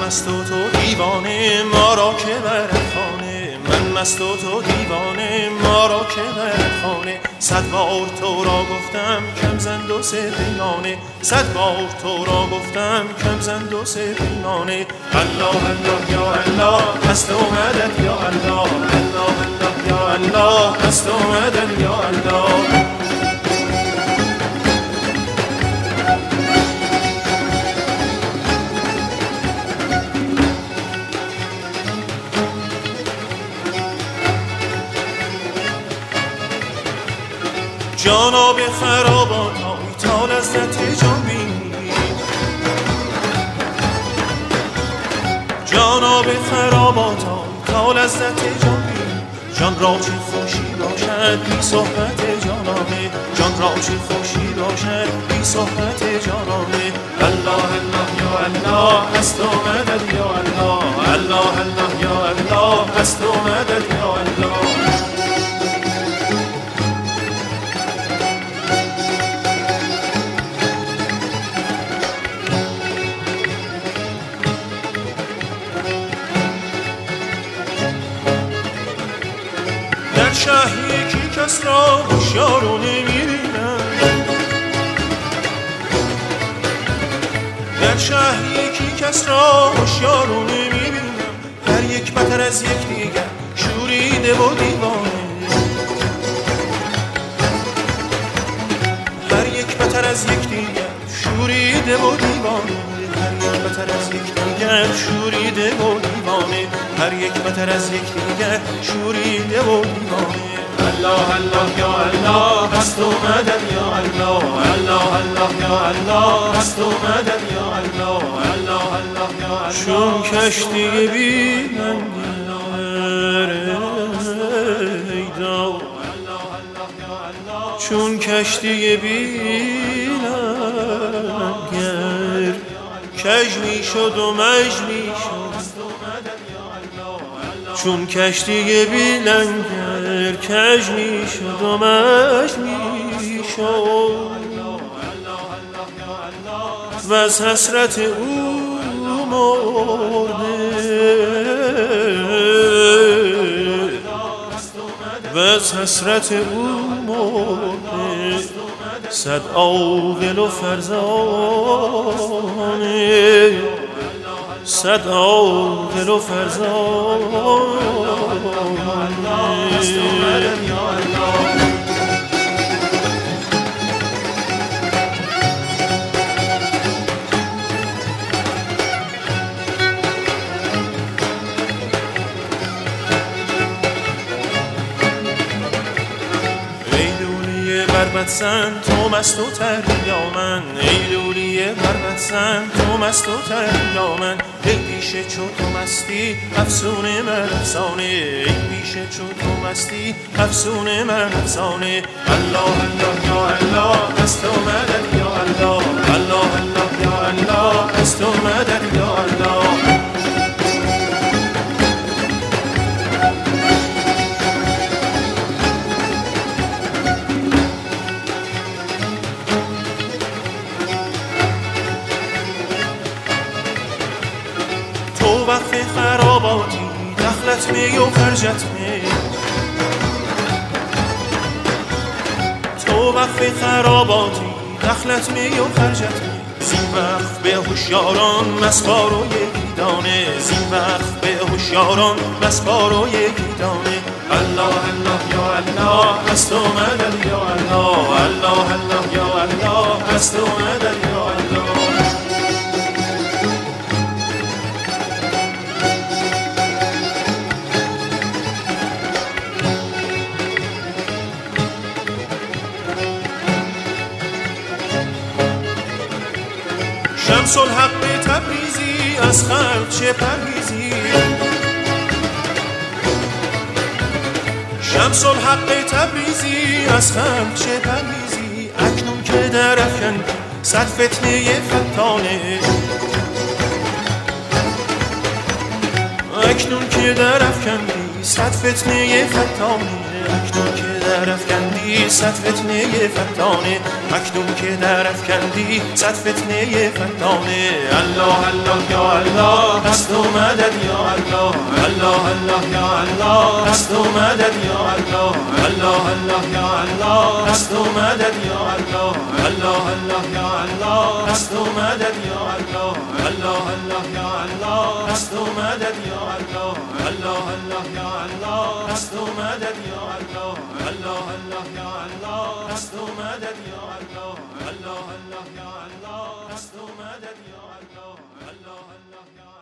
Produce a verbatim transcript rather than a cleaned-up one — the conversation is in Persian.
مست و تو دیوانه ما را که برد خانه، من مست و تو دیوانه ما را که برد خانه. صد بار تو را گفتم کم زن دو سه پیمانه، صد بار تو را گفتم کم زن دو سه پیمانه. الله الله یا الله هست اومدن یا الله، الله الله یا الله هست اومدن یا الله. جانا به خرابات های تا لذت جان بینی، جانا به خرابات های تا لذت جان بینی. جان را چه خوشی باشد بی صحبت جانانه، جان را چه خوشی باشد بی صحبت جانانه. الله الله یا الله هست اومدن یا الله، الله الله یا الله هست اومدن یا الله. در شهر یکی کس را هوشیار رو نمی‌بینم، در شهر یکی کس را هوشیار رو نمی‌بینم. هر یک بتر از یک دیگر شوریده و دیوانه، هر یک بتر از یک دیگر شوریده و دیوانه، هر یک بتر از یک دیگر شوریده و دیوانه، هر یک بتر از یک دیگر شوریده و دیوانه. الله الله یا الله هست اومدن یا الله، الله الله یا الله هست اومدن یا الله، الله الله یا الله. چون کشتی بی لنگر ایدا، چون کشتی بی لنگر کج می شد و مج می شد، چون کشتی بی لنگر کج می شد و مج می شد. و از حسرت او مرده، و از حسرت او مرده. صد عاقل و فرزانه، صد عاقل و فرزانه. بربت زن تو مست و تریا من، ای لولی بربت زن تو مست و تریا من. ای پیشه چو تو مستی افسونه من افسانه، ای پیشه چو تو مستی افسونه من افسانه. الله الله یا الله هست اومدن یا الله، الله الله یا الله هست اومدن یا الله. وقف خراباتی دخلت می و خرجت می، تو وقف خراباتی دخلت می و خرجت می. زین وقف به هوشیاران مسپار و یکی دانه، زین وقف به هوشیاران مسپار و یکی دانه. الله الله یا الله هست اومدن یا الله، الله الله یا الله هست اومدن یا الله. شمس الحق تبریزی از خلق چه پرهیزی، شمس الحق تبریزی از خلق چه پرهیزی. اکنون که در افکن صد فتنه فتانه، اکنون که در افکندی صد فتنه فتانه، اکنون که در افکندی صد فتنه فتانه. اکنون که در افکندی صد فتنه فتانه. الله الله یا الله دست و مدد یا الله. الله الله یا الله دست و مدد یا الله. الله الله یا الله دست و مدد یا الله. الله الله یا الله دست و مدد یا الله. الله الله یا الله دست و مدد یا الله. الله الله یا الله دست و مدد یا الله. الله الله یا الله دست و مدد یا الله. الله الله یا الله دست و مدد یا الله. الله الله یا